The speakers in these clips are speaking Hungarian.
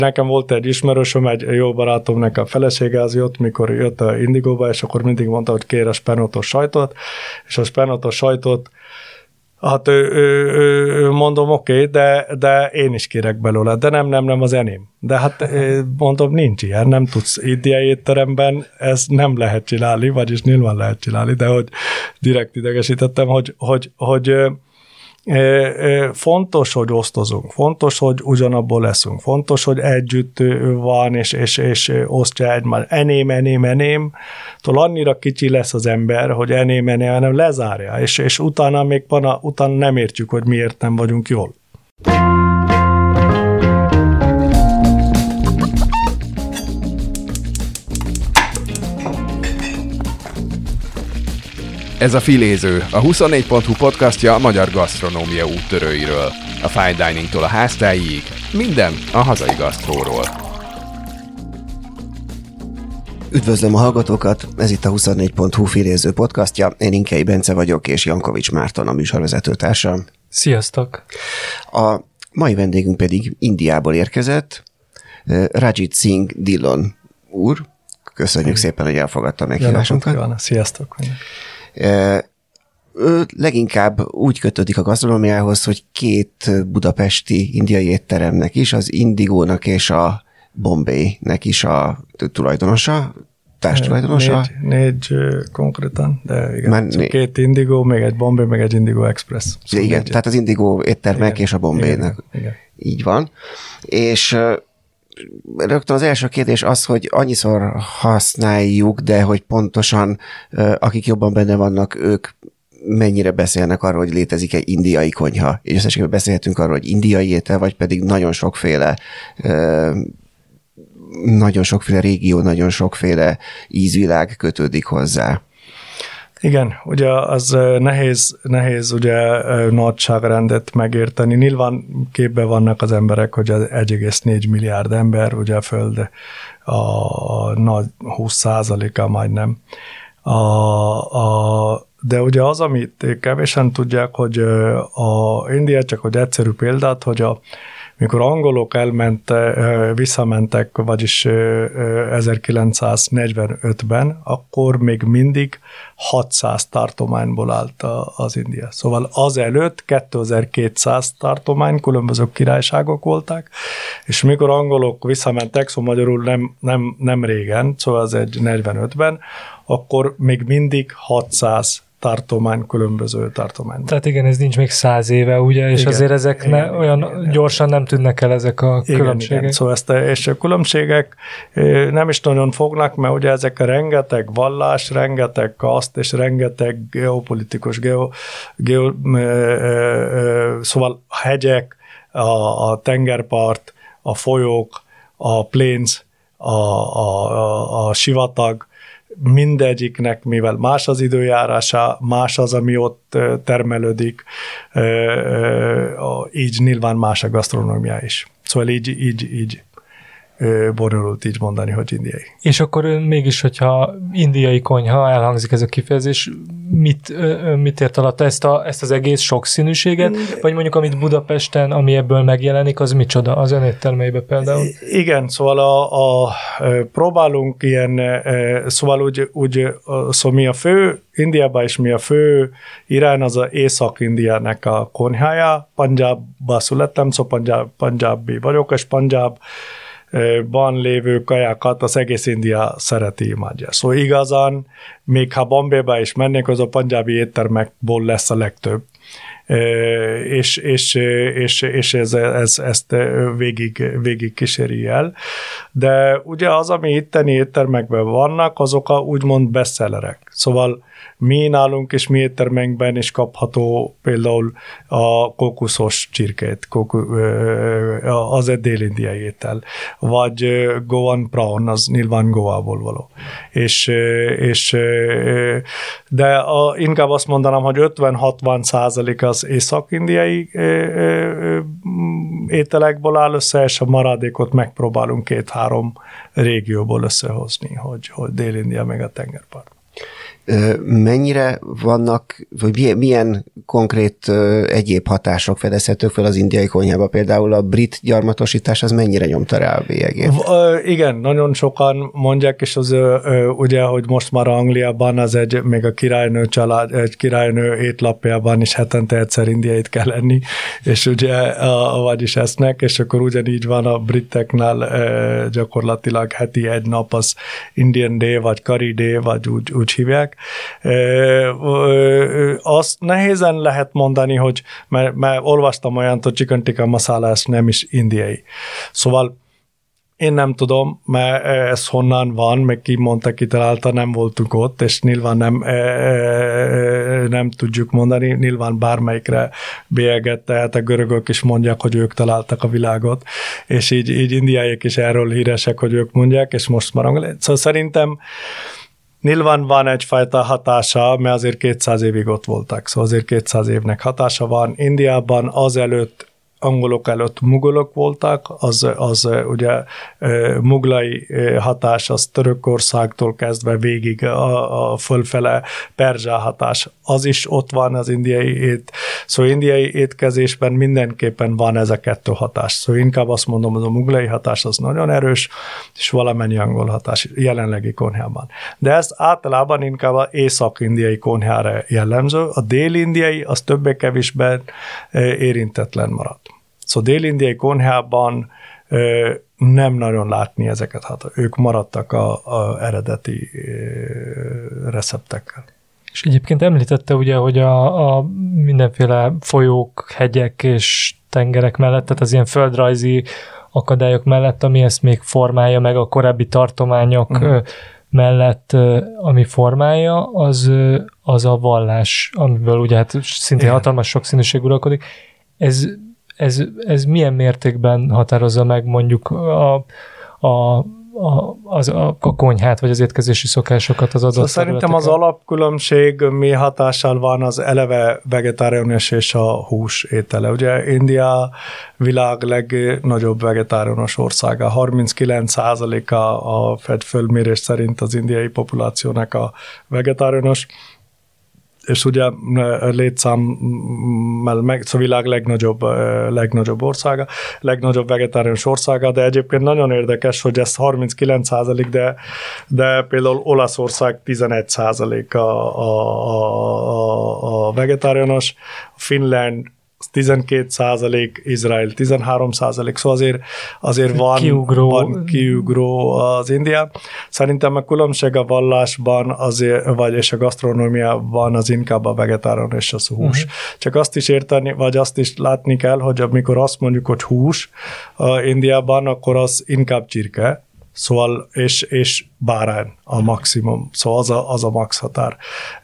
Nekem volt egy ismerősöm, egy jó barátom, nekem felesége az jött, mikor jött a Indigóba, és akkor mindig mondta, hogy kér a spenótos sajtot, és a spenótos sajtot, hát mondom, oké, de én is kérek belőle, de nem az enyém. De hát mondom, nincs ilyen, nem tudsz indiai étteremben, ez nem lehet csinálni, vagyis nyilván lehet csinálni, de hogy direkt idegesítettem, hogy fontos, hogy osztozunk, fontos, hogy ugyanabból leszünk, fontos, hogy együtt van, és osztja egymást. Eném, annyira kicsi lesz az ember, hogy eném, lezárja, és utána még utána nem értjük, hogy miért nem vagyunk jól. Ez a Filéző, a 24.hu podcastja a magyar gasztronómia úttörőiről. A fine diningtól a háztáig, minden a hazai gasztróról. Üdvözlöm a hallgatókat, ez itt a 24.hu Filéző podcastja. Én Inkei Bence vagyok, és Jankovics Márton a műsorvezetőtársam. Sziasztok! A mai vendégünk pedig Indiából érkezett, Rajit Singh Dhillon úr. Köszönjük szépen, hogy elfogadta meghívásunkat. Sziasztok! Ő leginkább úgy kötődik a gasztronómiához, hogy két budapesti indiai étteremnek is, az Indigónak és a Bombay-nek is a tulajdonosa, társtulajdonosa. Négy konkrétan, de igen, két Indigo, még egy Bombay, még egy Indigo Express. Szóval igen, tehát az Indigó éttermek és a Bombay-nek. Igen. Így van. És rögtön az első kérdés az, hogy annyiszor használjuk, de hogy pontosan akik jobban benne vannak, ők mennyire beszélnek arról, hogy létezik egy indiai konyha. És összességében beszélhetünk arról, hogy indiai étel, vagy pedig nagyon sokféle régió, nagyon sokféle ízvilág kötődik hozzá. Igen, ugye az nehéz ugye nagyságrendet megérteni. Nyilván képben vannak az emberek, hogy 1,4 milliárd ember, ugye a Föld a nagy 20%-a majdnem. De ugye az, amit kevésen tudják, hogy a India, csak hogy egyszerű példát, hogy mikor angolok visszamentek, vagyis 1945-ben, akkor még mindig 600 tartományból állt az India. Szóval azelőtt 2200 tartomány, különböző királyságok voltak, és mikor angolok visszamentek, szóval magyarul nem régen, szóval az egy 45-ben, akkor még mindig 600 tartomány, különböző tartomány. Tehát igen, ez nincs még 100 éve, ugye, és igen, azért ezek olyan gyorsan nem tűnnek el ezek a különbségek. Igen, szóval és a különbségek nem is nagyon fognak, mert ugye ezek a rengeteg vallás, rengeteg kaszt, és rengeteg geopolitikus, szóval a hegyek, a tengerpart, a folyók, a plains, a sivatag, mindegyiknek, mivel más az időjárása, más az, ami ott termelődik, így nyilván más a gasztronómia is. Szóval így bonyolult így mondani, hogy indiai. És akkor mégis, hogyha indiai konyha, elhangzik ez a kifejezés, mit ért alatt ezt az egész sokszínűséget, vagy mondjuk amit Budapesten, ami ebből megjelenik, az micsoda az ön éttermeibe például? Igen, szóval próbálunk ilyen, szóval szóval mi a fő, Indiában is mi a fő irány, az az Észak-Indiának a konyhája, Punjabba születtem, szóval Punjabi vagyok, és Punjabban lévő kajákat az egész India szereti, imádja. Szóval igazán, még ha Bombayba is mennék, az a punjabi éttermekból lesz a legtöbb. És ezt végig kíséri el. De ugye az, ami itteni éttermekben vannak, azok a úgymond bestsellerek. Szóval mi nálunk és mi éttermekben is kapható például a kókuszos csirkét, az egy dél-indiai étel, vagy Goan prawn, az nyilván Goából való. De inkább azt mondanám, hogy 50-60% az észak-indiai ételekből áll össze, és a maradékot megpróbálunk 2-3 régióból összehozni, hogy Dél-India meg a tengerpart. Mennyire vannak, vagy milyen konkrét egyéb hatások fedezhetők fel az indiai konyhába? Például a brit gyarmatosítás, az mennyire nyomta rá a bélyegét? Igen, nagyon sokan mondják, és az ugye, hogy most már Angliában az még a királynő család, egy királynő étlapjában is hetente egyszer indiait kell enni, és ugye vagyis esznek, és akkor ugyanígy van a briteknál gyakorlatilag heti egy nap az Indian Day, vagy Curry Day, vagy úgy hívják. Azt nehézen lehet mondani, hogy mert olvastam olyant, hogy chicken tikka masala, ez nem is indiai. Szóval én nem tudom, mert ez honnan van, meg ki mondta, ki találta, nem voltunk ott, és nyilván nem tudjuk mondani, nyilván bármelyikre bélyeget, tehát a görögök is mondják, hogy ők találtak a világot, és így indiaiak is erről híresek, hogy ők mondják, és most már angol. Szóval szerintem nyilván van egyfajta hatása, mert azért 200 évig ott voltak, szóval azért 200 évnek hatása van. Indiában azelőtt, angolok előtt mugolok voltak, az ugye muglai hatás, az Törökországtól kezdve végig a fölfele perzsa hatás, az is ott van az indiai Szóval indiai étkezésben mindenképpen van ez a kettő hatás. Szóval inkább azt mondom, hogy a muglai hatás az nagyon erős, és valamennyi angol hatás jelenlegi konyhában. De ez általában inkább az észak-indiai konyhára jellemző, a dél-indiai az többé-kevésbé érintetlen maradt. Szóval dél-indiai konyhában nem nagyon látni ezeket, hát ők maradtak a eredeti receptekkel. És egyébként említette ugye, hogy a mindenféle folyók, hegyek és tengerek mellett, tehát az ilyen földrajzi akadályok mellett, ami ezt még formálja meg a korábbi tartományok mellett, ami formálja, az a vallás, amiből ugye hát szintén hatalmas sokszínűség uralkodik. Ez milyen mértékben határozza meg mondjuk a konyhát, vagy az étkezési szokásokat az adott szóval szerintem az alapkülönbség mi hatással van az eleve vegetáriánus és a hús étele. Ugye India világ legnagyobb vegetáriánus országa. 39% a fölmérés szerint az indiai populációnak a vegetáriánus, és ugye létszámmel a világ legnagyobb országa, legnagyobb vegetáriánus országa, de egyébként nagyon érdekes, hogy ez 39%, de például Olaszország 11% a vegetáriánus, Finland 12%, Izrael 13%, szóval azért van kiugró az India. Szerintem a különbség a vallásban és a gasztronómiában az inkább a vegetáriánus és az hús. Csak azt is érteni, vagy azt is látni kell, hogy amikor azt mondjuk, hogy hús Indiában, akkor az inkább csirke, szóval, és bárány a maximum, szóval az a max határ.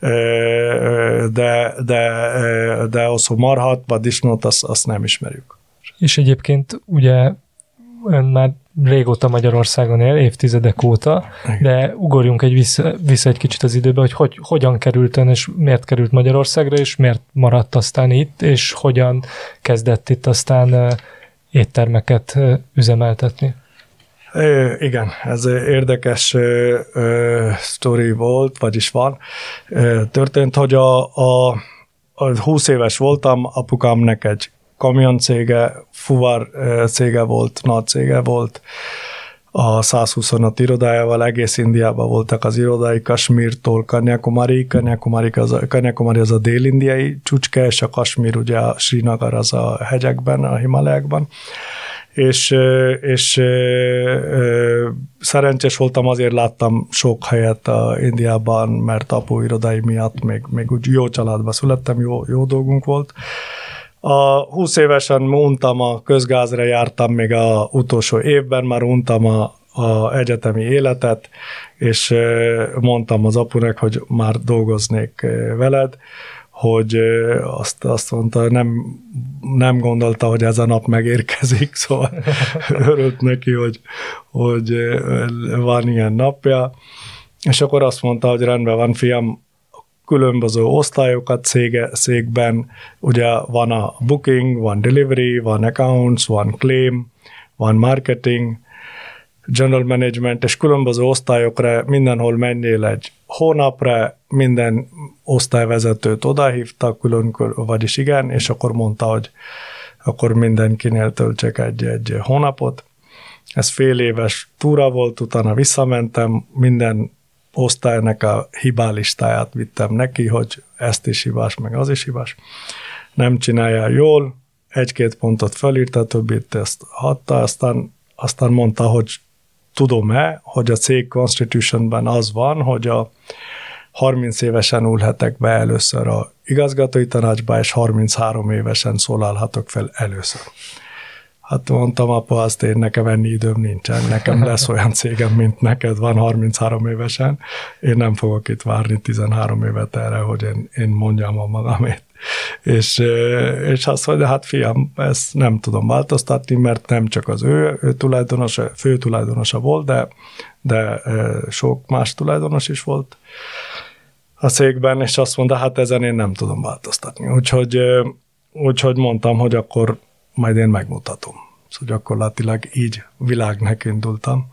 De az, hogy marhat, vagy disznót, azt nem ismerjük. És egyébként ugye ön már régóta Magyarországon él, évtizedek óta, de ugorjunk vissza egy kicsit az időbe, hogy hogyan került ön, és miért került Magyarországra, és miért maradt aztán itt, és hogyan kezdett itt aztán éttermeket üzemeltetni. Igen, ez érdekes sztori volt, vagyis van. Történt, hogy a 20 éves voltam, apukámnak egy kamioncége, fuvar cége volt, nagy cége volt, a 125 irodájával, egész Indiában voltak az irodái, Kasmírtól Kanyakumari az a dél-indiai csücske, és a Kasmír ugye a Srinagar az a hegyekben, a Himalájákban. És szerencsés voltam, azért láttam sok helyet Indiában, mert apu irodai miatt még úgy jó családba születtem, jó dolgunk volt. A 20 évesen untam a közgázra, jártam még az utolsó évben, már untam a egyetemi életet, és mondtam az apunak, hogy már dolgoznék veled, hogy azt mondta, nem gondolta, hogy ez a nap megérkezik, szóval örült neki, hogy van ilyen napja, és akkor azt mondta, hogy rendben van, fiam, különböző osztályokat cégben, ugye van a booking, van delivery, van accounts, van claim, van marketing, general management, és különböző osztályokra mindenhol menjél egy hónapra minden osztályvezetőt odahívtak vagyis igen, és akkor mondta, hogy akkor mindenkinél töltsek egy hónapot. Ez fél éves túra volt, utána visszamentem, minden osztálynak a hibálistáját vittem neki, hogy ezt is hibás, meg az is hibás. Nem csinálja jól, 1-2 pontot felírta, többit ezt hatta, aztán mondta, hogy tudom-e, hogy a cég Constitutionben az van, hogy a 30 évesen ülhetek be először a igazgatói tanácsba, és 33 évesen szólalhatok fel először. Hát mondtam, apa, azt nekem enni időm nincsen, nekem lesz olyan cégem, mint neked van 33 évesen, én nem fogok itt várni 13 évet erre, hogy én mondjam a magamét. És azt mondja, hát fiam, ezt nem tudom változtatni, mert nem csak az ő tulajdonosa, fő tulajdonosa volt, de sok más tulajdonos is volt a cégben, és azt mondta, hát ezen én nem tudom változtatni. Úgyhogy mondtam, hogy akkor majd én megmutatom. Szóval gyakorlatilag így világnak indultam.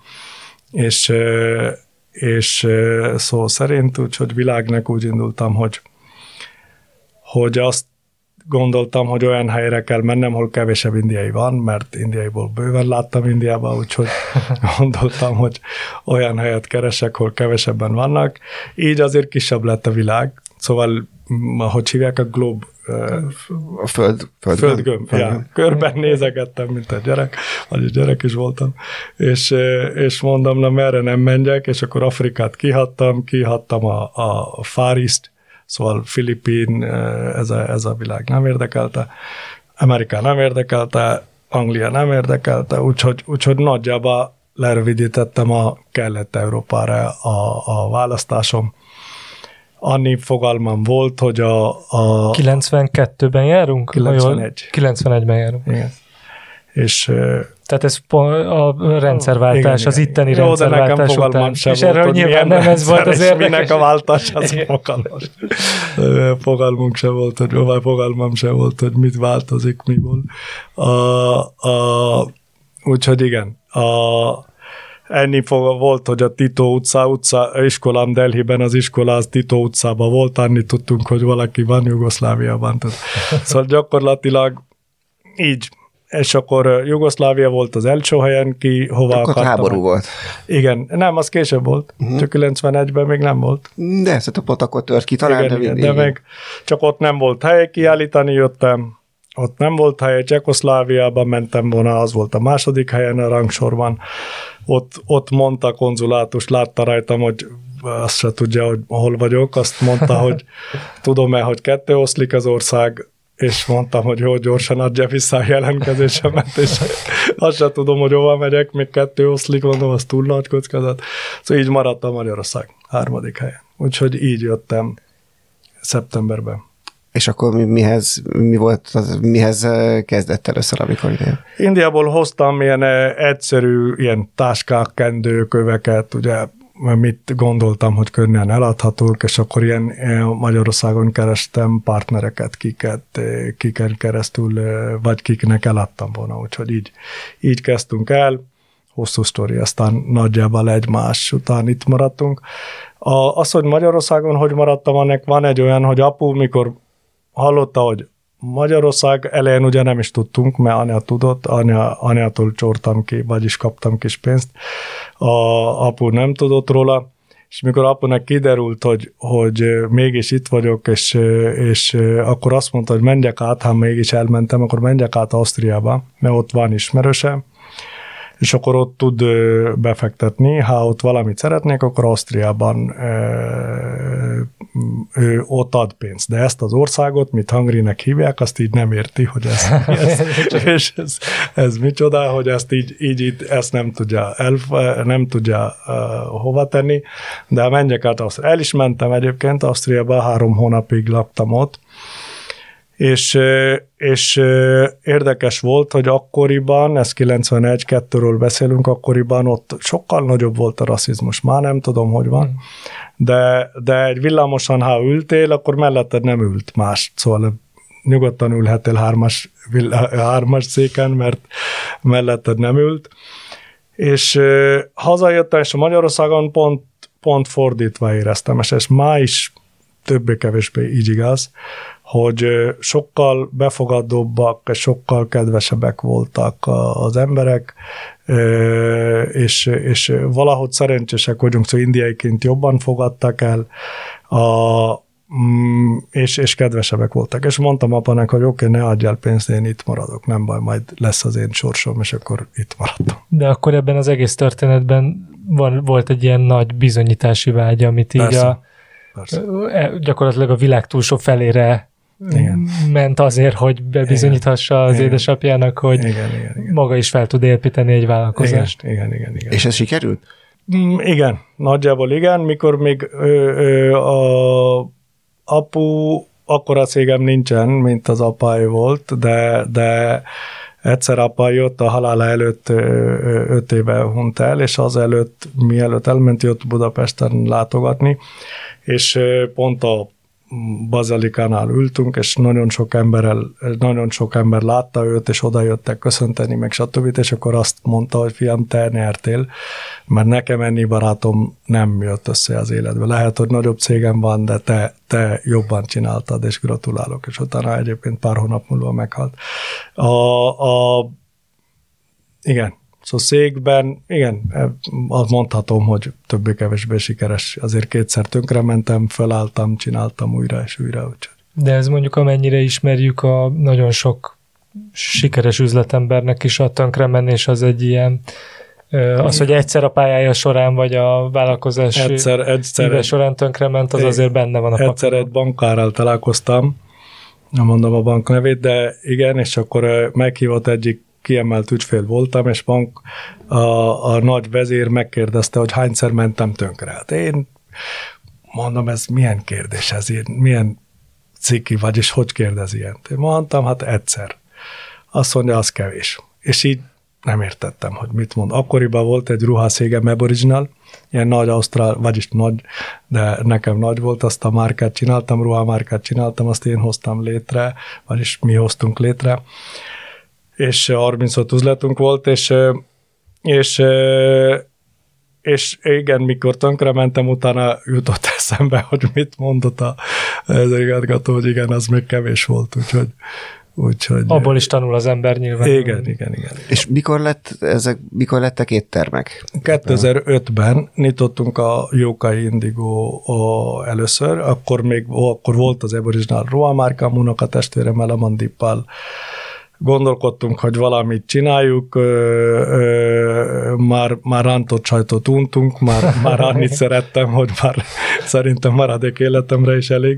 És szó szerint, úgyhogy világnak úgy indultam, hogy azt gondoltam, hogy olyan helyre kell mennem, ahol kevesebb indiai van, mert indiaiból bőven láttam Indiában, úgyhogy gondoltam, hogy olyan helyet keresek, ahol kevesebben vannak. Így azért kisebb lett a világ. Szóval, hogy hívják a globe? A földgömb. Ja, körben nézegettem, mint egy gyerek, vagyis gyerek is voltam, és mondom, na merre nem menjek, és akkor Afrikát kihattam a Far East, szóval Filipín, ez a világ nem érdekelte, Amerika nem érdekelte, Anglia nem érdekelte, úgyhogy nagyjából lerövidítettem a Kelet-Európára a választásom. Annyi fogalmam volt, hogy a 92-ben járunk? 91. 91-ben járunk. Igen. És tehát ez a rendszerváltás, igen, az itteni jó, rendszerváltás után. És erről nyilván nem ez volt az érdekes. Minek a váltás, az fogalmunk se volt, fogalmam se volt, hogy mit változik, miből. Úgyhogy igen, ennyi volt, hogy a Tito utca iskolám Delhiben, az iskola az Tito utcában volt, annyi tudtunk, hogy valaki van Jugoszláviában. Szóval gyakorlatilag így. És akkor Jugoszlávia volt az első helyen, hova akkor akartam. Háború volt. Igen, nem, az később volt. Csak 91-ben még nem volt. De ezt a pont akkor tört ki talán. Igen, de meg csak ott nem volt hely, kiállítani jöttem. Ott nem volt hely, Csehkoszláviában mentem volna, az volt a második helyen a rangsorban. Ott mondta a konzulátus, látta rajtam, hogy azt se tudja, hogy hol vagyok. Azt mondta, hogy tudom-e, hogy 2 oszlik az ország, és mondtam, hogy jó, gyorsan adja vissza a jelentkezésemet, és azt sem tudom, hogy hova megyek, még 2 oszlik, mondom, az túl nagy kockázat. Szóval így maradt a Magyarország 3. helyen. Úgyhogy így jöttem szeptemberben. És akkor mihez kezdett először, amikor ide? Indiából hoztam ilyen egyszerű ilyen táskák, kendőköveket, ugye, mit gondoltam, hogy könnyen eladhatók, és akkor ilyen Magyarországon kerestem partnereket, kiken keresztül, vagy kiknek eladtam volna, úgyhogy így kezdtünk el. Hosszú sztori, aztán nagyjából egymás után itt maradtunk. Az, hogy Magyarországon hogy maradtam, annak van egy olyan, hogy apu, mikor hallotta, hogy Magyarország, elején ugye nem is tudtunk, mert anya tudott, anyától csortam ki, vagyis kaptam kis pénzt. Apu nem tudott róla, és mikor apunak kiderült, hogy mégis itt vagyok, és akkor azt mondta, hogy menjek át, ha mégis elmentem, akkor menjek át Ausztriába, mert ott van ismerőse, és akkor ott tud befektetni. Ha ott valamit szeretnék, akkor Ausztriában ő ott ad pénzt. De ezt az országot, mit Hungary-nek hívják, azt így nem érti, hogy ez micsoda, hogy ezt így ezt nem tudja hova tenni, de menjek át Ausztriába. El is mentem egyébként Ausztriába, 3 hónapig laktam ott, és érdekes volt, hogy akkoriban, ez 91-2-ről beszélünk, akkoriban ott sokkal nagyobb volt a rasszizmus. Már nem tudom, hogy van, de egy villamosan, ha ültél, akkor melletted nem ült más. Szóval nyugodtan ülhetél 3-as széken, mert melletted nem ült. És hazajöttem, és a Magyarországon pont fordítva éreztem, és ez ma is többé-kevésbé így igaz, hogy sokkal befogadóbbak, sokkal kedvesebbek voltak az emberek, és valahogy szerencsések vagyunk, szóval indiaiként jobban fogadtak el, és kedvesebbek voltak. És mondtam apának, hogy oké, ne adjál pénzt, én itt maradok, nem baj, majd lesz az én sorsom, és akkor itt maradtam. De akkor ebben az egész történetben volt egy ilyen nagy bizonyítási vágy, amit így Persze. Gyakorlatilag a világ túlsó felére ment azért, hogy bebizonyíthassa az édesapjának, hogy igen. Maga is fel tud építeni egy vállalkozást. Igen. És ez sikerült? Igen, nagyjából igen, mikor még apu, akkora cégem nincsen, mint az apáé volt, de egyszer apa jött a halála előtt 5 éve hunyt el, és az előtt, mielőtt elment, jött Budapesten látogatni, és pont a bazilikánál ültünk, és nagyon sok ember látta őt, és oda jöttek köszönteni, meg stb. És akkor azt mondta, hogy fiam, te nyertél, mert nekem ennyi barátom nem jött össze az életbe. Lehet, hogy nagyobb cégem van, de te jobban csináltad, és gratulálok. És utána egyébként pár hónap múlva meghalt. Igen. Szóval székben, igen, azt mondhatom, hogy többé-kevésbé sikeres. Azért 2-szer tönkrementem, felálltam, csináltam újra és újra. Úgyhogy. De ez mondjuk amennyire ismerjük a nagyon sok sikeres üzletembernek is a tönkremenés az egy ilyen, az, hogy egyszer a pályája során, vagy a vállalkozás éve során tönkrement, az azért benne van a papíron. Egyszer egy bankárral találkoztam, nem mondom a bank nevét, de igen, és akkor meghívott egyik kiemelt ügyfél voltam, és a nagy vezér megkérdezte, hogy hányszer mentem tönkre. Hát én mondom, ez milyen kérdés, ez milyen ciki, vagyis hogy kérdez ilyent? Én mondtam, hát egyszer. Azt mondja, az kevés. És így nem értettem, hogy mit mond. Akkoriban volt egy ruhaszégem Aboriginal, ilyen nagy ausztrál, vagyis nagy, de nekem nagy volt, azt a márkát csináltam, ruhamárkát csináltam, azt én hoztam létre, vagyis mi hoztunk létre, és 35 üzletünk volt, és igen, mikor tönkrementem, utána jutott eszembe, hogy mit mondott az igazgató, hogy igen, az még kevés volt, úgyhogy abból is tanul az ember nyilván. Igen. És mikor lettek éttermek? 2005-ben nyitottunk a Jókai Indigo először, akkor volt az Aboriginal ruhamárkám, unokatestvéremmel, Amandippal gondolkodtunk, hogy valamit csináljuk, már rántott sajtot untunk, már annyit szerettem, hogy már szerintem maradék életemre is elég,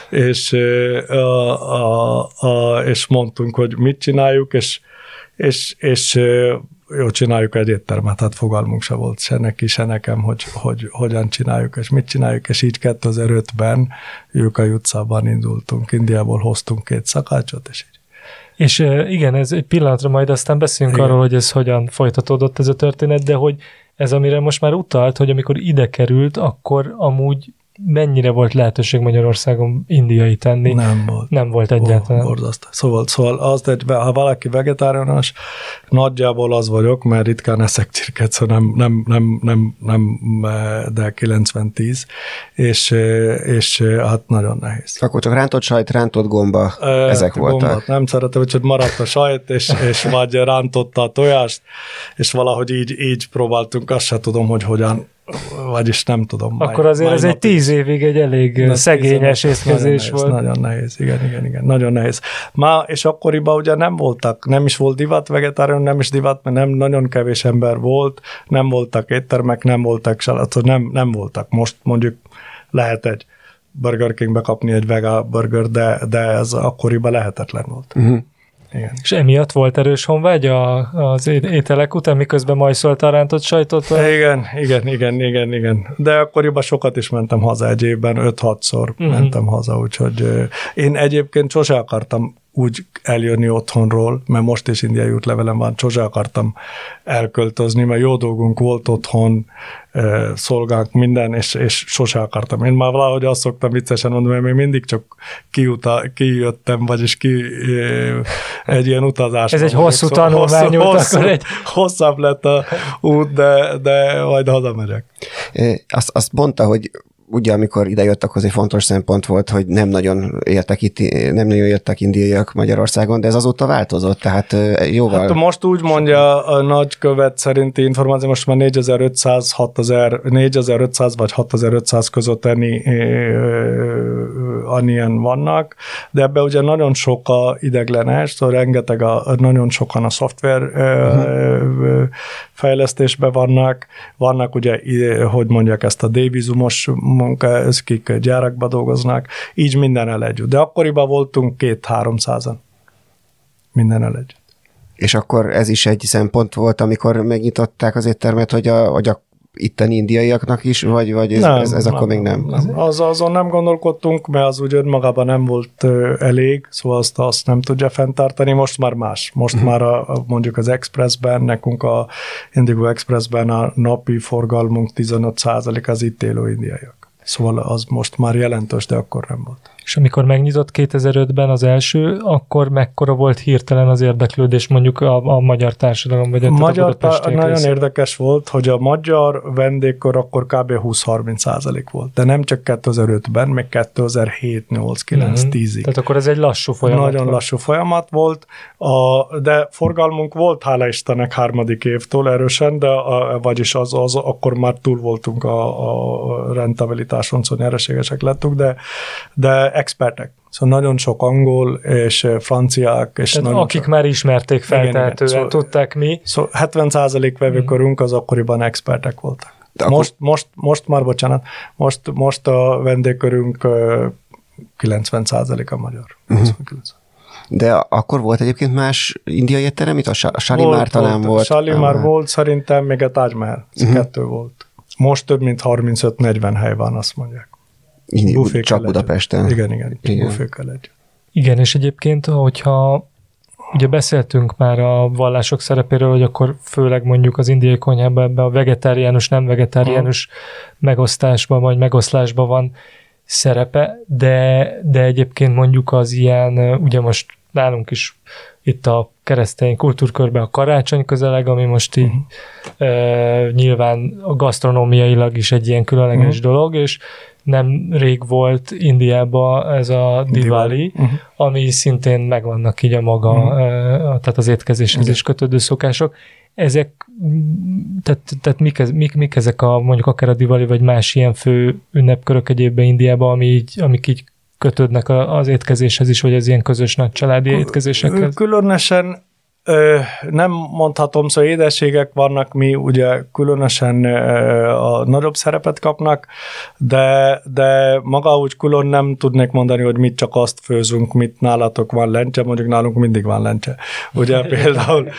és mondtunk, hogy mit csináljuk, és jó, csináljuk egy éttermet, hát fogalmunk se volt se neki, se nekem, hogy hogyan csináljuk, és mit csináljuk, és így 2005-ben Jókai utcában indultunk, Indiából hoztunk 2 szakácsot, és így. És igen, ez egy pillanatra majd aztán beszélünk arról, hogy ez hogyan folytatódott ez a történet, de hogy ez, amire most már utalt, hogy amikor ide került, akkor amúgy mennyire volt lehetőség Magyarországon indiai tenni? Nem volt egyáltalán. Borzasztó. Szóval az, ha valaki vegetáriánus, nagyjából az vagyok, mert ritkán eszek csirket, szóval nem de 90-10, és hát nagyon nehéz. Akkor csak rántott sajt, rántott gomba, ezek voltak. Gombát nem szeretem, hogy maradt a sajt, és vagy rántotta a tojást, és valahogy így próbáltunk, azt se tudom, hogy hogyan, vagyis nem tudom. Akkor azért ez egy 10 évig egy elég szegényes étkezés volt. Nagyon nehéz, igen, nagyon nehéz. És akkoriban ugye nem is volt divat vegetárián, nem is divat, mert nem nagyon kevés ember volt, nem voltak éttermek, nem voltak salátok, nem voltak. Most mondjuk lehet egy Burger Kingbe kapni egy vegán burger, de ez akkoriban lehetetlen volt. Uh-huh. Igen. És emiatt volt erős honvágy az ételek után, miközben majszolta a rántott sajtot? Igen. De akkoriban sokat is mentem haza egy évben, 5-6-szor mentem haza, úgyhogy én egyébként sose akartam úgy eljönni otthonról, mert most is indiai útlevelem van, sose akartam elköltözni, mert jó dolgunk volt otthon, szolgák, minden, és sose akartam. Én már valahogy azt szoktam viccesen mondani, mert még mindig csak kijöttem, vagyis egy ilyen utazás. Ez egy hosszú tanulmány út, akkor egy... Hosszabb lett a út, de majd hazamegyek. Azt mondta, hogy ugye amikor idejött, akkor az egy fontos szempont volt, hogy nem nagyon éltek indiaiak Magyarországon, de ez azóta változott, tehát jóval... Hát most úgy mondja a nagykövet szerinti információ, most már 4500 vagy 6500 között annyian vannak, de ebben ugye nagyon sok a ideglenes, szóval rengeteg nagyon sokan a szoftver fejlesztésben vannak ugye, hogy mondják ezt a D-vízumos munka, akik gyárakban dolgoznak, így mindennel együtt. De akkoriban voltunk 200-300-an mindennel együtt. És akkor ez is egy szempont volt, amikor megnyitották az éttermet, hogy a itteni indiaiaknak is, vagy ez akkor még nem? Azon nem gondolkodtunk, mert az úgy önmagában nem volt elég, szóval azt nem tudja fenntartani, most már más. Most már mondjuk az Expressben, nekünk a Indigo Expressben a napi forgalmunk 15% az itt élő indiaiak. Szóval az most már jelentős, de akkor nem volt. És amikor megnyitott 2005-ben az első, akkor mekkora volt hirtelen az érdeklődés mondjuk a magyar társadalom, vagy a budapestiek nagyon érdekes volt, hogy a magyar vendégkör akkor kb. 20-30% volt, de nem csak 2005-ben, meg 2007, 8, 9, 10-ig. Tehát akkor ez egy lassú folyamat Nagyon volt. lassú folyamat volt, de forgalmunk volt, hála Istennek, 3. évtől erősen, de vagyis az akkor már túl voltunk a rentabilitáson, szóval nyereségesek lettünk, de expertek. Szóval nagyon sok angol és franciák. És tehát akik már ismerték feltehetően, szóval, tudták mi. Szóval 70% vevőkörünk az akkoriban expertek voltak. Most már, bocsánat, most a vendégkörünk 90% a magyar. De akkor volt egyébként más indiai étterem, itt a Shalimar talán volt. Shalimar volt, szerintem még a Taj Mahal. 2 volt. Most több mint 35-40 hely van, azt mondják. Csak Budapesten. Igen. Bufékkel együtt. Igen, és egyébként, hogyha ugye beszéltünk már a vallások szerepéről, hogy akkor főleg mondjuk az indiai konyhában ebben a vegetáriánus, nem vegetáriánus megosztásban vagy megoszlásban van szerepe, de egyébként mondjuk az ilyen, ugye most nálunk is itt a keresztény kultúrkörben a karácsony közeleg, ami most így nyilván gasztronómiailag is egy ilyen különleges dolog, és nem rég volt Indiában ez a Diwali, ami szintén megvannak így a maga, tehát az étkezéshez is kötődő szokások. Ezek, tehát mik ezek mondjuk akár a Diwali, vagy más ilyen fő ünnepkörök egyébben Indiában, amik így kötődnek az étkezéshez is, vagy az ilyen közös nagy családi étkezésekhez? Különösen nem mondhatom, szóval édességek vannak, mi ugye különösen a nagyobb szerepet kapnak, de maga úgy külön nem tudnék mondani, hogy mit csak azt főzünk, mit nálatok van lencse, mondjuk nálunk mindig van lencse. Ugye például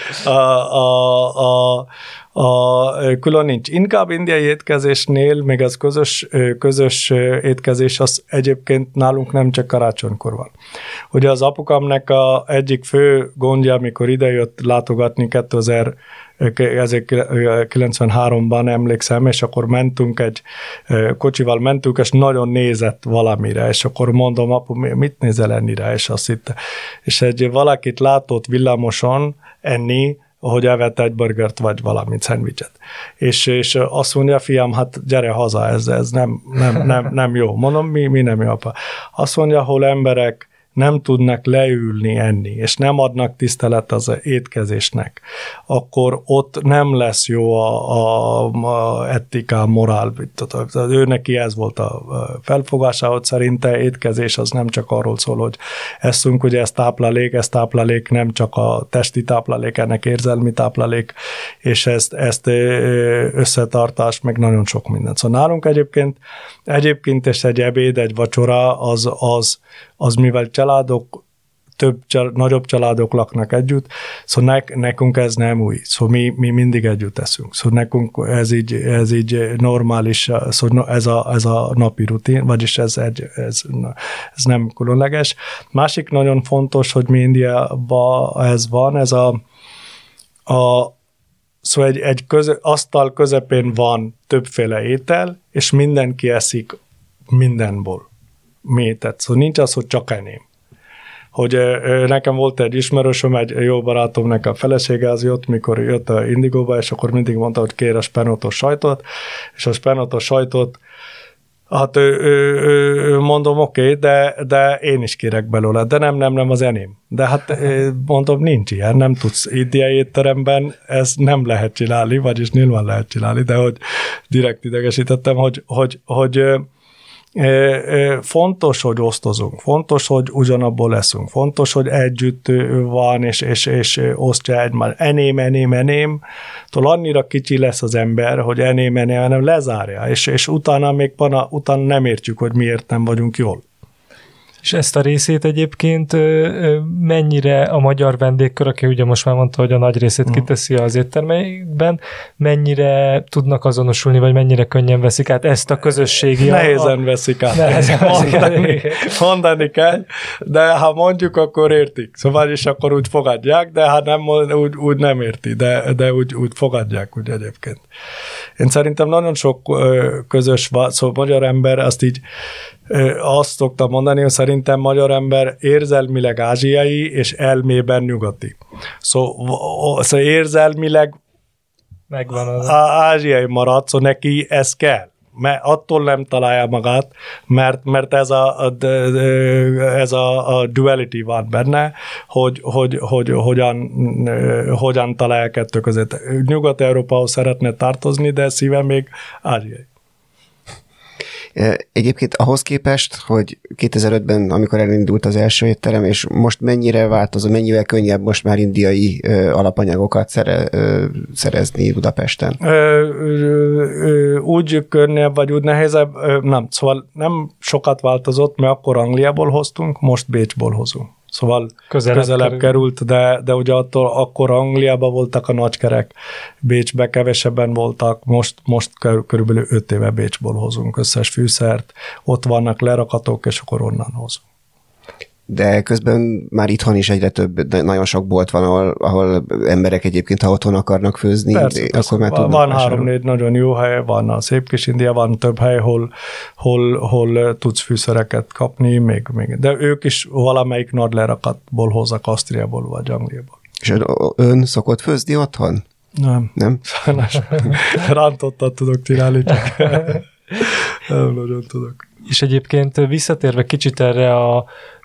külön nincs. Inkább indiai étkezésnél, még az közös étkezés, az egyébként nálunk nem csak karácsonykor van. Ugye az apukámnak egyik fő gondja, amikor idejött látogatni 1993-ban emlékszem, és akkor kocsival mentünk, és nagyon nézett valamire, és akkor mondom, apu, mit nézel ennire? És azt hitte. És valakit látott villamoson enni, hogy evett egy burgert, vagy valamit, szendvicset. És azt mondja, fiam, hát gyere haza, ez nem jó. Mondom, mi nem jó, apa? Azt mondja, hol emberek nem tudnak leülni, enni, és nem adnak tisztelet az étkezésnek, akkor ott nem lesz jó a etika, morál. Ő neki ez volt a felfogása, hogy szerinte étkezés az nem csak arról szól, hogy eszünk, ugye ez táplálék nem csak a testi táplálék, ennek érzelmi táplálék, és ezt összetartás, meg nagyon sok mindent. Szóval nálunk egyébként és egy ebéd, egy vacsora, az mivel nagyobb családok laknak együtt, szóval nekünk ez nem új, szóval mi mindig együtt eszünk, szóval nekünk ez így normális, szóval ez a napi rutin, vagyis ez nem különleges. Másik nagyon fontos, hogy mi Indiában ez van, szóval egy asztal közepén van többféle étel, és mindenki eszik mindenból. Szóval nincs az, hogy csak enném. hogy nekem volt egy ismerősöm, egy jó barátomnak a felesége, az jött, mikor jött a Indigóba, és akkor mindig mondta, hogy kér a spenótos sajtot, és a spenótos sajtot, hát mondom, oké, de én is kérek belőle, de nem az enyém. De hát mondom, nincs ilyen, nem tudsz indiai étteremben, ez nem lehet csinálni, vagyis nyilván lehet csinálni, de hogy direkt idegesítettem, hogy fontos, hogy osztozunk, fontos, hogy ugyanabból leszünk, fontos, hogy együtt van, és osztja egymás. Eném, annyira kicsi lesz az ember, hogy eném, lezárja, és utána még utána nem értjük, hogy miért nem vagyunk jól. És ezt a részét egyébként mennyire a magyar vendégkör, aki ugye most már mondta, hogy a nagy részét kiteszi az éttermeikben, mennyire tudnak azonosulni, vagy mennyire könnyen veszik át ezt a közösségi... Nehézen veszik át. Mondani kell, de ha mondjuk, akkor értik. Szóval is akkor úgy fogadják, de ha nem, úgy nem érti, de úgy fogadják úgy egyébként. Én szerintem nagyon sok közös, szóval magyar ember azt így azt szoktam mondani, hogy szerintem magyar ember érzelmileg ázsiai és elmében nyugati. Szóval érzelmileg megvan az ázsiai marad, szóval neki ez kell. Mert attól nem találja magát, mert ez a duality van benne, hogy hogyan találja kettő között. Nyugat-Európához szeretne tartozni, de szíve még ázsiai. Egyébként ahhoz képest, hogy 2005-ben, amikor elindult az első étterem, és most mennyire változó, mennyivel könnyebb most már indiai alapanyagokat szerezni Budapesten? Úgy könnyebb, vagy úgy nehézebb, nem. Szóval nem sokat változott, mert akkor Angliából hoztunk, most Bécsból hozunk. Szóval közelebb került, de ugye akkor Angliában voltak a nagykerek, Bécsbe kevesebben voltak, most körülbelül 5 éve Bécsból hozunk összes fűszert, ott vannak lerakatok, és akkor onnan hozunk. De közben már itthon is egyre több, nagyon sok bolt van, ahol emberek egyébként, ha otthon akarnak főzni, persze, akkor már tudnak. Van 3-4 nagyon jó hely, van a Szép Kis India, van több hely, hol tudsz fűszereket kapni, de ők is valamelyik nagy lerakatból hozzak, Ausztriából vagy Angliából. És ön szokott főzni otthon? Nem? Sajnos rántottat tudok csinálni, csak nem nagyon tudok. És egyébként visszatérve kicsit erre a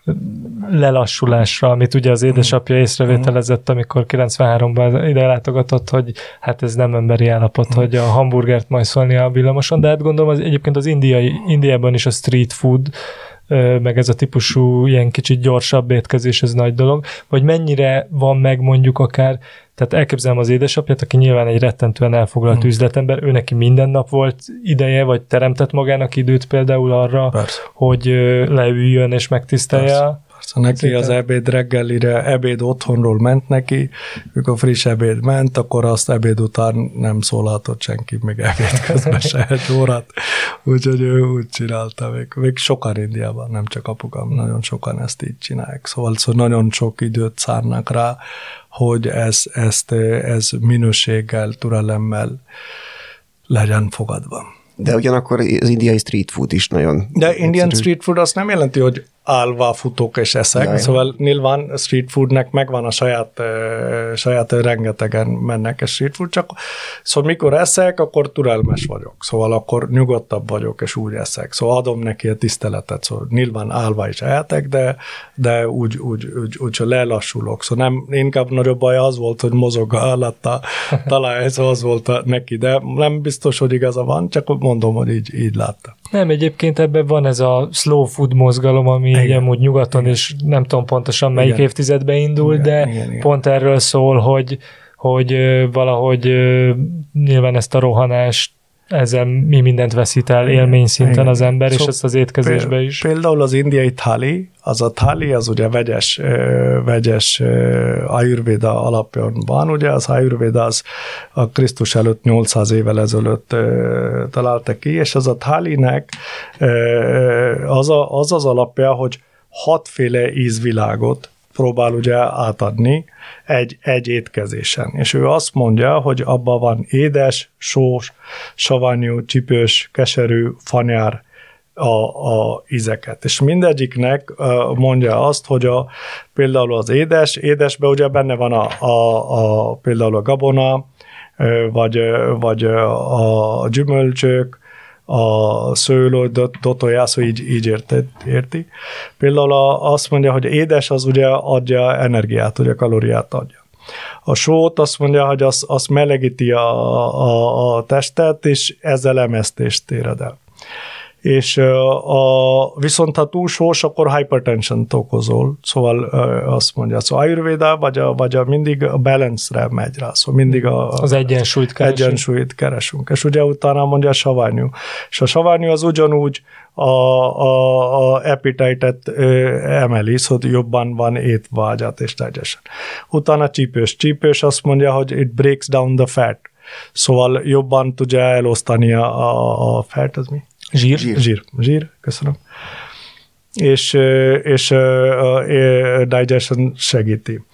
lelassulásra, amit ugye az édesapja észrevételezett, amikor 93-ban ide látogatott, hogy hát ez nem emberi állapot, hogy a hamburgert majszolni a villamoson, de hát gondolom egyébként az Indiában is a street food, meg ez a típusú ilyen kicsit gyorsabb étkezés, ez nagy dolog, vagy mennyire van meg mondjuk akár, tehát elképzelem az édesapját, aki nyilván egy rettentően elfoglalt üzletember, ő neki minden nap volt ideje, vagy teremtett magának időt például arra, persze, hogy leüljön és megtisztelje. Persze, neki az ebéd reggelire, ebéd otthonról ment neki, mikor friss ebéd ment, akkor azt ebéd után nem szólaltott senki, még ebéd közben se egy órát, úgyhogy ő úgy csinálta. Még sokan Indiában, nem csak apukám, nagyon sokan ezt így csinálják. Szóval nagyon sok időt szánnak rá, hogy ez minőséggel, türelemmel legyen fogadva. De ugyanakkor az indiai street food is nagyon... De Indian street food azt nem jelenti, hogy állva futok és eszek, jaj. Szóval nyilván a street foodnek megvan a saját rengetegen mennek a street food, csak szóval mikor eszek, akkor türelmes vagyok, szóval akkor nyugodtabb vagyok, és úgy eszek, szóval adom neki a tiszteletet, szóval nyilván állva is ehetek, de úgy lelassulok, szóval nem, inkább nagyobb baj az volt, hogy mozog alatta talán ez az volt neki, de nem biztos, hogy igaza van, csak mondom, hogy így látta. Nem, egyébként ebben van ez a slow food mozgalom, ami amúgy nyugaton is nem tudom pontosan melyik évtizedben indul, de pont erről szól, hogy valahogy nyilván ezt a rohanást ezzel mi mindent veszít el élmény szinten az ember, és ezt az étkezésbe is. Például az indiai thali, az ugye vegyes Ayurveda alapján van, ugye az Ayurveda az a Krisztus előtt 800 évvel ezelőtt találta ki, és az a thalinek az alapja, hogy 6 féle ízvilágot próbál ugye átadni egy étkezésen. És ő azt mondja, hogy abban van édes, sós, savanyú, csipős, keserű, fanyár, a ízeket. És mindegyiknek mondja azt, hogy például az édesben ugye benne van például a gabona, vagy a gyümölcsök, a szőlő, dotojászó, így érti. Például azt mondja, hogy édes az ugye adja energiát, ugye kalóriát adja. A sót azt mondja, hogy az melegíti a testet, és ezzel emésztést éred el. És viszont ha túl sós, akkor hypertension-t okozol. Szóval azt mondja, szóval Ayurveda vagy mindig a balance-re megy rá, szóval mindig az egyensúlyt keresünk. És ugye utána mondja a savanyú. És a savanyú az ugyanúgy a appetite-et emeli, szóval jobban van étvágyat és teljesen. Utána csípős azt mondja, hogy it breaks down the fat. Szóval jobban tudja elosztani a fat, az mi? Zsír, köszönöm. És digestion segíti.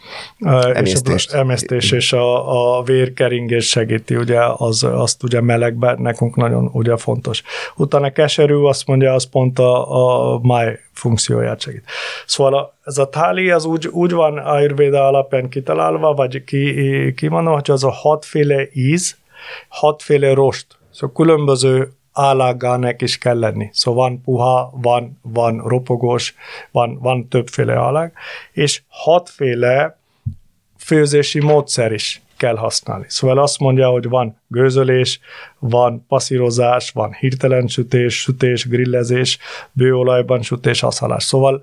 Emésztés és a vérkeringés segíti, ugye azt ugye melegben nekünk nagyon ugye fontos. Utána keserű, azt mondja, az pont a máj funkcióját segít. Szóval ez a thali az úgy van Ayurveda alapján kitalálva, vagy kimondva, hogy az a 6 féle íz, 6 féle rost. Szóval különböző állagának is kell lenni. Szóval van puha, van ropogós, van többféle állag, és 6 féle főzési módszer is kell használni. Szóval azt mondja, hogy van gőzölés, van passzírozás, van hirtelen sütés, grillezés, bőolajban sütés, aszalás. Szóval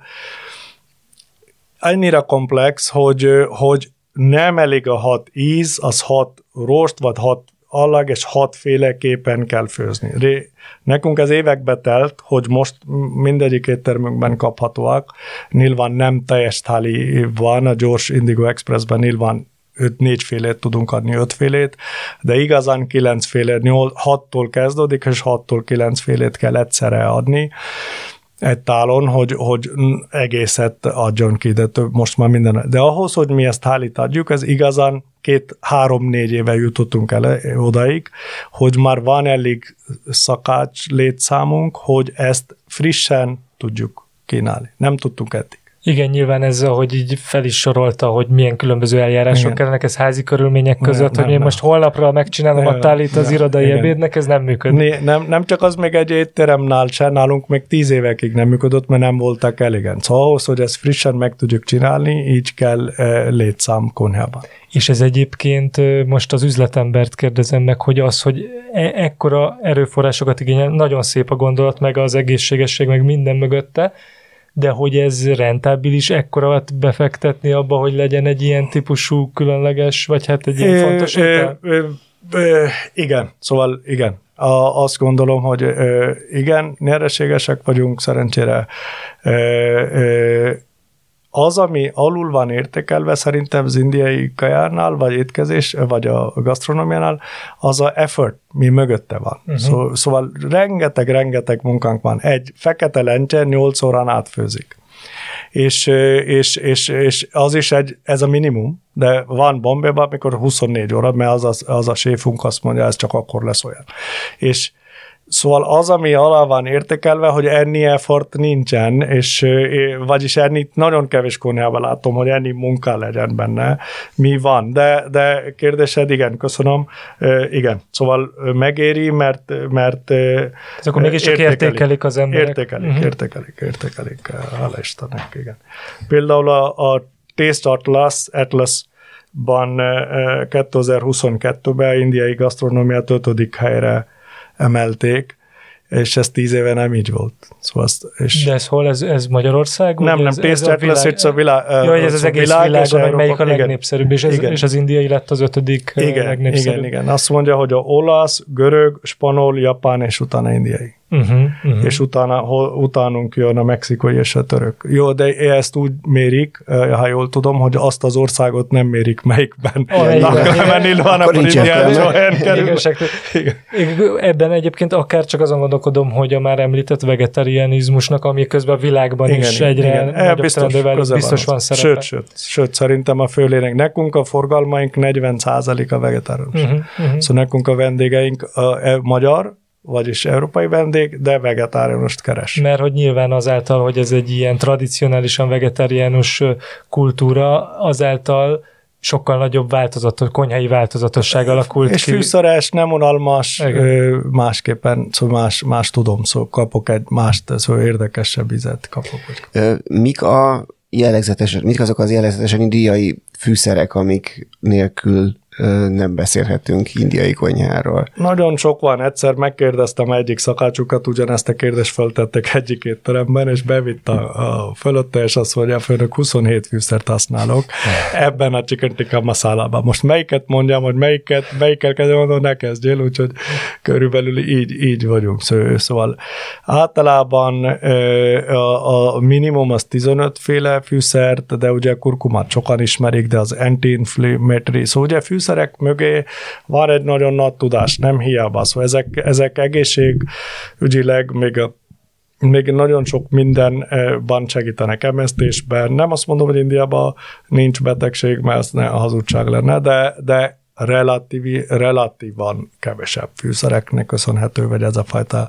annyira komplex, hogy nem elég a 6 íz, az 6 rost, vagy 6 allag, és 6 féleképpen kell főzni. Nekünk ez évekbe telt, hogy most mindegyik éttermünkben kaphatóak. Nyilván nem teljes thali van, a gyors Indigo Expressben nyilván 4 félét tudunk adni, 5 félét, de igazán 9 félét, 6-tól kezdődik, és 6-tól 9 félét kell egyszerre adni egy tálon, hogy egészet adjon ki, de most már minden. De ahhoz, hogy mi ezt thálit adjuk, ez igazán 2-3-4 éve jutottunk el odaig, hogy már van elég szakács létszámunk, hogy ezt frissen tudjuk kínálni. Nem tudtunk eddig. Igen, nyilván ez, ahogy így fel is sorolta, hogy milyen különböző eljárások kellenek, ez házi körülmények között, hogy én most holnapra megcsinálom a tálit az irodai ebédnek, ez nem működik. Nem csak az, még egy étteremnál se, nálunk még 10 évekig nem működött, mert nem voltak elegen. Szóval ahhoz, hogy ezt frissen meg tudjuk csinálni, így kell létszám konyhában. És ez egyébként most az üzletembert kérdezem meg, hogy az, hogy ekkora erőforrásokat igényel, nagyon szép a gondolat, meg az egészségesség, meg minden mögötte, de hogy ez rentábilis ekkorát befektetni abba, hogy legyen egy ilyen típusú különleges, vagy hát egy ilyen fontos étel? Igen, szóval igen. Azt gondolom, hogy igen, nyereségesek vagyunk szerencsére. Az, ami alul van értékelve, szerintem az indiai kajárnál, vagy étkezés, vagy a gasztronómiánál, az a effort, mi mögötte van. Szóval rengeteg munkánk van. Egy fekete lencse 8 órán átfőzik. És az is ez a minimum, de van Bombayban, amikor 24 óra, mert az a séfunk azt mondja, ez csak akkor lesz olyan. És szóval az, ami alá van értékelve, hogy ennyi effort nincsen, és vagyis ennyi nagyon kevés konyhában látom, hogy ennyi munka legyen benne. Mi van? De kérdésed, igen, köszönöm. Igen, szóval megéri, mert ez akkor mégis csak értékelik az emberek. Értékelik. Hála Istennek, igen. Például a Taste Atlas-ban 2022-ben indiai gasztronómiát 5. helyre emelték, és ez 10 éve nem így volt. Szóval de ez hol? Ez Magyarország? Nem, Taste Atlas, ez a világ. Jó, hogy ez az egész világon, hogy melyik a legnépszerűbb, és az indiai lett az 5. legnépszerűbb. Igen. Azt mondja, hogy a olasz, görög, spanyol, japán, és utána indiai. És utánunk jön a mexikai és a török. Jó, de ezt úgy mérik, ha jól tudom, hogy azt az országot nem mérik, melyikben. Nyilván akkor indián helyen kerül. Ebben egyébként akár csak azon gondolkodom, hogy a már említett vegetarianizmusnak, ami közben a világban is egyre nagyobb trendbe biztos van szerepe. Sőt, szerintem a főlének. Nekünk a forgalmaink 40% a vegetáriánus. Szóval nekünk a vendégeink magyar, vagyis európai vendég, de vegetáriánust keres. Mert hogy nyilván azáltal, hogy ez egy ilyen tradicionálisan vegetáriánus kultúra, azáltal sokkal nagyobb konyhai változatosság alakult és ki. fűszeres, nem unalmas, másképpen, szóval más tudom, szóval kapok egy mást, szóval érdekesebb ízet kapok. Mik azok az jellegzetesen indiai fűszerek, amik nélkül nem beszélhetünk indiai konyháról? Nagyon sok van. Egyszer megkérdeztem egyik szakácsukat, ugyanezt a kérdést föltettek egyik étteremben, és bevitt a fölötte, és azt mondja, főnök 27 fűszert használok ebben a chicken tikka masálában. Most melyiket mondjam, hogy melyikkel kell mondani, ne kezdjél, úgyhogy körülbelül így vagyunk. Szóval általában a minimum az 15 féle fűszert, de ugye kurkumát sokan ismerik, de az anti-inflammatory, szóval ugye fűszerek mögé van egy nagyon nagy tudás, nem hiába. Szóval ezek egészségügyileg még nagyon sok mindenben segítenek emésztésben. Nem azt mondom, hogy Indiában nincs betegség, mert ez ne a hazugság lenne, de relatívan kevesebb fűszereknek köszönhető, vagy ez a fajta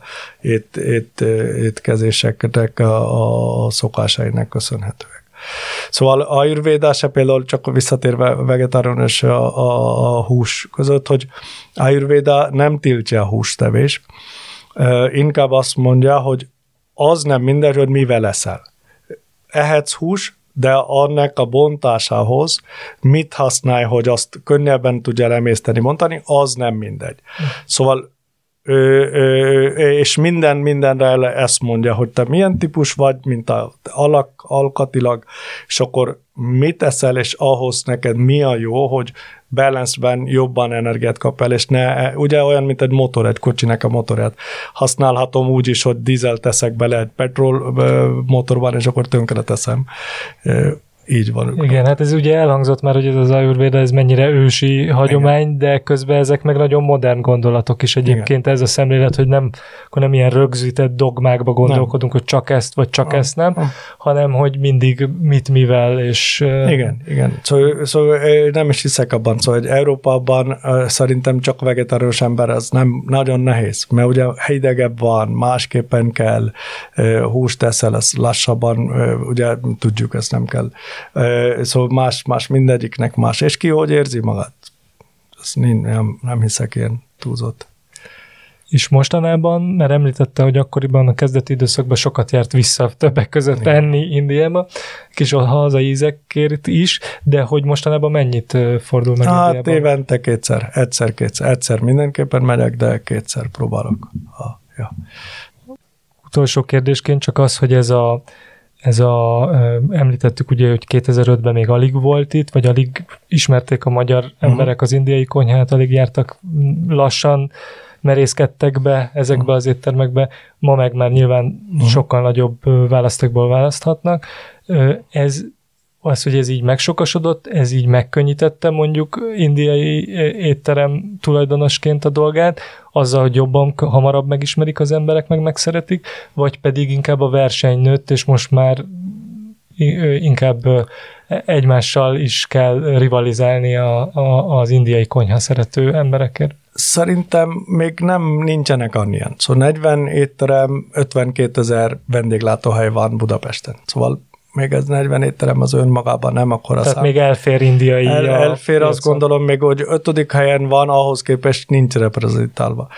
étkezéseknek a szokásainak köszönhetőek. Szóval a Ayurvéda se például csak visszatérve vegetáriánus és a hús között, hogy Ayurvéda nem tiltja a hústevés, inkább azt mondja, hogy az nem mindegy, hogy mivel eszel. Ehetsz hús, de annak a bontásához mit használj, hogy azt könnyebben tudja emészteni, mondani, az nem mindegy. Szóval és mindenre ezt mondja, hogy te milyen típus vagy, mint alkatilag, és akkor mit eszel, és ahhoz neked mi a jó, hogy balance-ben jobban energiát kap el, és ne, ugye olyan, mint egy motor, egy kocsinek a motorját. Használhatom úgy is, hogy dízelt teszek bele egy petrol motorban, és akkor tönkre teszem. Így van. Igen, hát ez ugye elhangzott már, hogy ez az Ayurvéda, ez mennyire ősi hagyomány, igen, de közben ezek meg nagyon modern gondolatok is egyébként. Igen. Ez a szemlélet, hogy akkor nem ilyen rögzített dogmákba gondolkodunk, nem, hogy csak ezt vagy csak ezt nem, hanem hogy mindig mit mivel, és... Igen. Szóval nem is hiszek abban, szóval hogy Európában szerintem csak vegetáriánus ember az nem nagyon nehéz, mert ugye hidegebb van, másképpen kell, húst eszel, ez lassabban, ugye tudjuk, ezt nem kell. Szóval más mindegyiknek más. És ki hogy érzi magát? Ezt nem hiszek ilyen túlzott. És mostanában, mert említette, hogy akkoriban a kezdeti időszakban sokat járt vissza többek között enni Indiába, kis hazai ízekért is, de hogy mostanában mennyit fordul meg Indiában? Hát évente egyszer mindenképpen megyek, de kétszer próbálok. Ja. Utolsó kérdésként csak az, hogy említettük ugye, hogy 2005-ben még alig volt itt, vagy alig ismerték a magyar emberek az indiai konyhát, alig jártak, lassan merészkedtek be ezekbe az éttermekbe, ma meg már nyilván sokkal nagyobb választékból választhatnak. Az, hogy ez így megsokasodott, ez így megkönnyítette mondjuk indiai étterem tulajdonosként a dolgát, azzal, hogy jobban, hamarabb megismerik az emberek, meg megszeretik, vagy pedig inkább a verseny nőtt, és most már inkább egymással is kell rivalizálni az indiai konyha szerető emberekért. Szerintem még nincsenek annyian. Szóval 40 étterem, 52 000 vendéglátóhely van Budapesten. Szóval még ez 40 étterem az önmagában nem akkora szám. Tehát még elfér indiai. Elfér, azt gondolom, még hogy 5. helyen van, ahhoz képest nincs reprezentálva.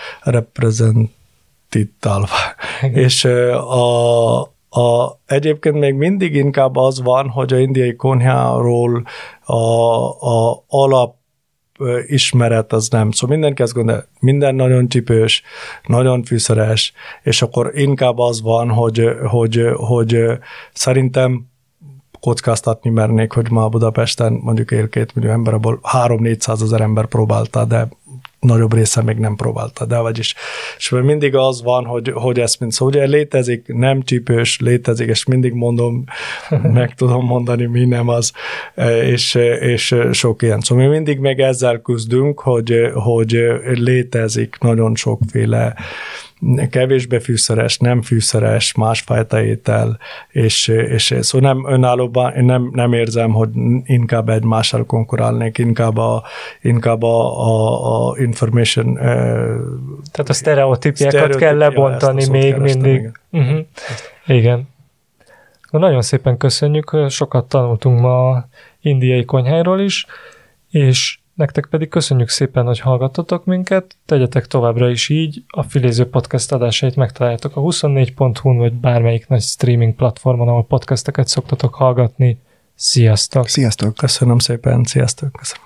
És egyébként még mindig inkább az van, hogy a indiai konyháról a alap ismeret az nem. Szóval mindenki azt gondolja, minden nagyon csipős, nagyon fűszeres, és akkor inkább az van, hogy szerintem kockáztatni mernék, hogy ma Budapesten mondjuk él 2 millió ember, abból 300-400 000 ember próbálta, de nagyobb része még nem próbálta, de vagyis. És mindig az van, hogy ezt mind szó. Ugye létezik, nem csípős, létezik, és mindig mondom, meg tudom mondani, mi nem az, és sok ilyen. Szóval mi mindig még ezzel küzdünk, hogy létezik nagyon sokféle kevésbé fűszeres, nem fűszeres, másfajta étel, és szóval nem önállóban, én nem érzem, hogy inkább egymással konkurálnék, inkább a information. Tehát a sztereotípiákat kell lebontani még mindig. Igen. Nagyon szépen köszönjük, sokat tanultunk ma indiai konyháról is, és nektek pedig köszönjük szépen, hogy hallgattatok minket, tegyetek továbbra is így, a Filéző Podcast adásait megtaláljátok a 24.hu-n, vagy bármelyik nagy streaming platformon, ahol podcasteket szoktatok hallgatni. Sziasztok! Sziasztok! Köszönöm szépen, sziasztok! Köszönöm.